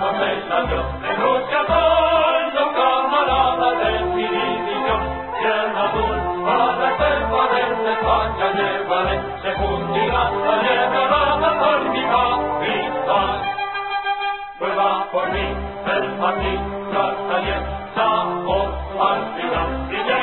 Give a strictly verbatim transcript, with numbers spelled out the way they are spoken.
conversación, negociación, los camaradas de mi división, tierra azul, para este poder de España llevaré, se fundirá la nieve rara por mi capitán. Prueba por mí, el Martín, Cartaller, Sao, Alcibán, y